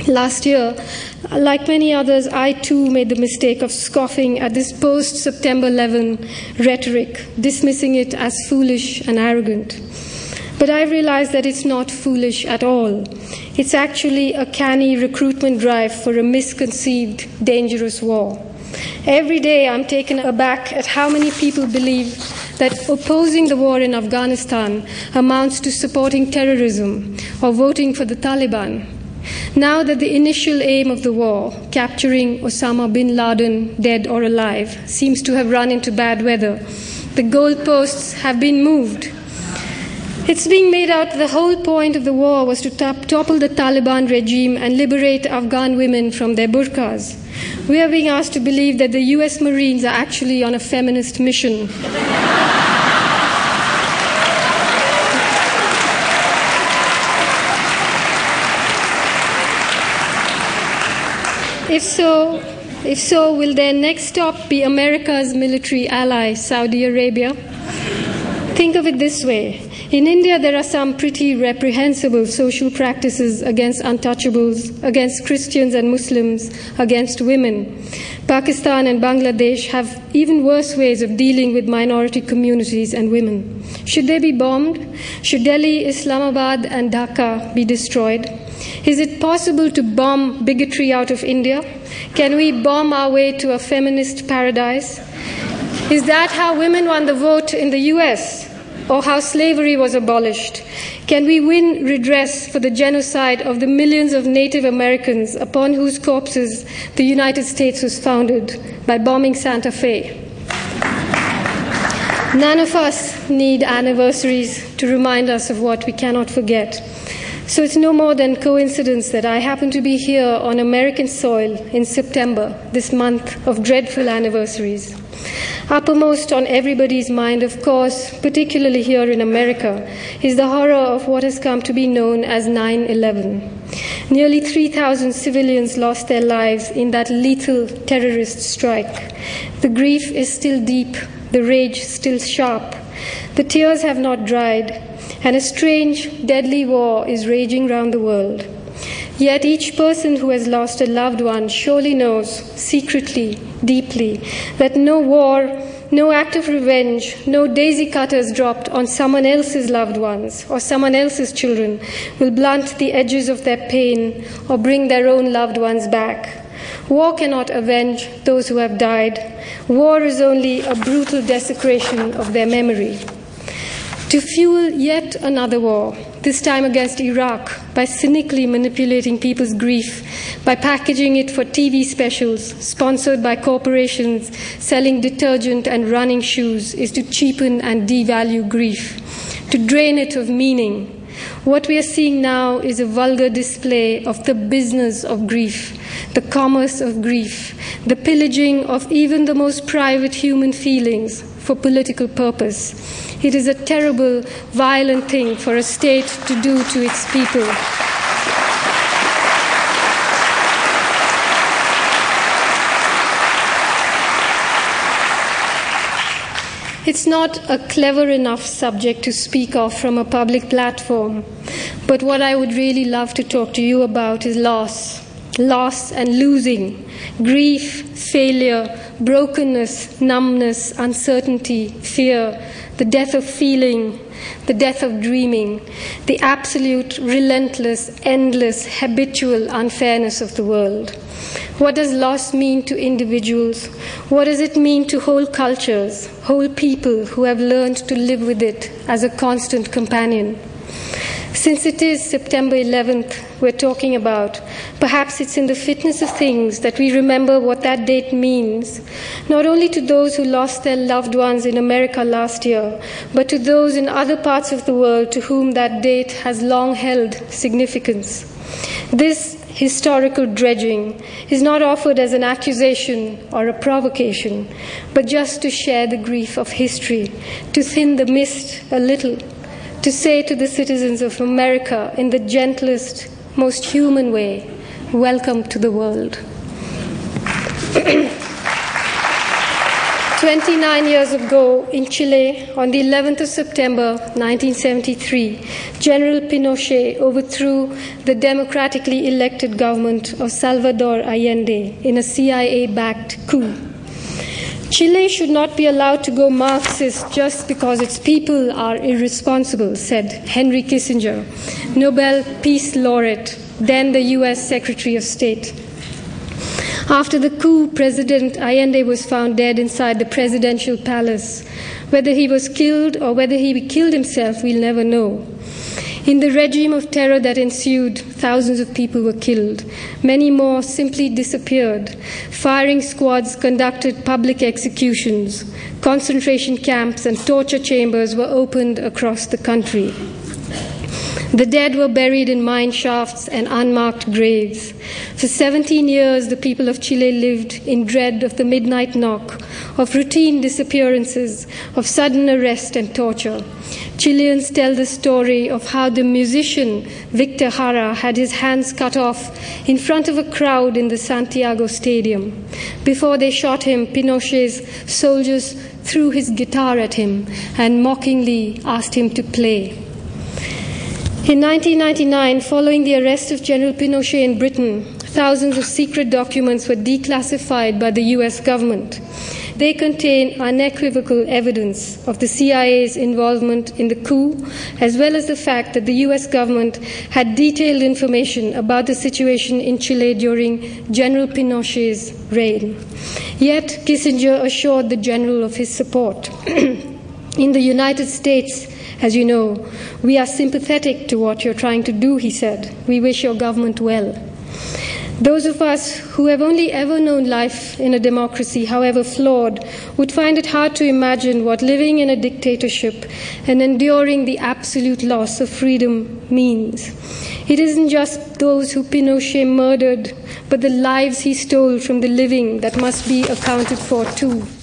Last year, like many others, I too made the mistake of scoffing at this post-September 11 rhetoric, dismissing it as foolish and arrogant. But I realized that it's not foolish at all. It's actually a canny recruitment drive for a misconceived, dangerous war. Every day I'm taken aback at how many people believe that opposing the war in Afghanistan amounts to supporting terrorism or voting for the Taliban. Now that the initial aim of the war, capturing Osama bin Laden, dead or alive, seems to have run into bad weather, the goalposts have been moved. It's being made out the whole point of the war was to topple the Taliban regime and liberate Afghan women from their burqas. We are being asked to believe that the US Marines are actually on a feminist mission. If so, will their next stop be America's military ally, Saudi Arabia? Think of it this way. In India, there are some pretty reprehensible social practices against untouchables, against Christians and Muslims, against women. Pakistan and Bangladesh have even worse ways of dealing with minority communities and women. Should they be bombed? Should Delhi, Islamabad, and Dhaka be destroyed? Is it possible to bomb bigotry out of India? Can we bomb our way to a feminist paradise? Is that how women won the vote in the US? Or how slavery was abolished? Can we win redress for the genocide of the millions of Native Americans upon whose corpses the United States was founded by bombing Santa Fe? None of us need anniversaries to remind us of what we cannot forget. So it's no more than coincidence that I happen to be here on American soil in September, this month of dreadful anniversaries. Uppermost on everybody's mind, of course, particularly here in America, is the horror of what has come to be known as 9/11. Nearly 3,000 civilians lost their lives in that lethal terrorist strike. The grief is still deep, the rage still sharp. The tears have not dried, and a strange, deadly war is raging around the world. Yet each person who has lost a loved one surely knows, secretly, deeply, that no war, no act of revenge, no daisy cutters dropped on someone else's loved ones or someone else's children will blunt the edges of their pain or bring their own loved ones back. War cannot avenge those who have died. War is only a brutal desecration of their memory. To fuel yet another war, this time against Iraq, by cynically manipulating people's grief, by packaging it for TV specials sponsored by corporations selling detergent and running shoes, is to cheapen and devalue grief, to drain it of meaning. What we are seeing now is a vulgar display of the business of grief, the commerce of grief, the pillaging of even the most private human feelings for political purpose. It is a terrible, violent thing for a state to do to its people. It's not a clever enough subject to speak of from a public platform, but what I would really love to talk to you about is loss. Loss and losing, grief, failure, brokenness, numbness, uncertainty, fear, the death of feeling, the death of dreaming, the absolute, relentless, endless, habitual unfairness of the world. What does loss mean to individuals? What does it mean to whole cultures, whole people who have learned to live with it as a constant companion? Since it is September 11th we're talking about, perhaps it's in the fitness of things that we remember what that date means, not only to those who lost their loved ones in America last year, but to those in other parts of the world to whom that date has long held significance. This historical dredging is not offered as an accusation or a provocation, but just to share the grief of history, to thin the mist a little, to say to the citizens of America in the gentlest, most human way, welcome to the world. 29 years ago in Chile, on the 11th of September 1973, General Pinochet overthrew the democratically elected government of Salvador Allende in a CIA-backed coup. Chile should not be allowed to go Marxist just because its people are irresponsible, said Henry Kissinger, Nobel Peace Laureate, then the US Secretary of State. After the coup, President Allende was found dead inside the presidential palace. Whether he was killed or whether he killed himself, we'll never know. In the regime of terror that ensued, thousands of people were killed. Many more simply disappeared. Firing squads conducted public executions. Concentration camps and torture chambers were opened across the country. The dead were buried in mine shafts and unmarked graves. For 17 years, the people of Chile lived in dread of the midnight knock, of routine disappearances, of sudden arrest and torture. Chileans tell the story of how the musician Victor Jara had his hands cut off in front of a crowd in the Santiago Stadium. Before they shot him, Pinochet's soldiers threw his guitar at him and mockingly asked him to play. In 1999, following the arrest of General Pinochet in Britain, thousands of secret documents were declassified by the US government. They contain unequivocal evidence of the CIA's involvement in the coup, as well as the fact that the US government had detailed information about the situation in Chile during General Pinochet's reign. Yet, Kissinger assured the general of his support. In the United States, as you know, we are sympathetic to what you're trying to do, he said. We wish your government well. Those of us who have only ever known life in a democracy, however flawed, would find it hard to imagine what living in a dictatorship and enduring the absolute loss of freedom means. It isn't just those who Pinochet murdered, but the lives he stole from the living that must be accounted for too.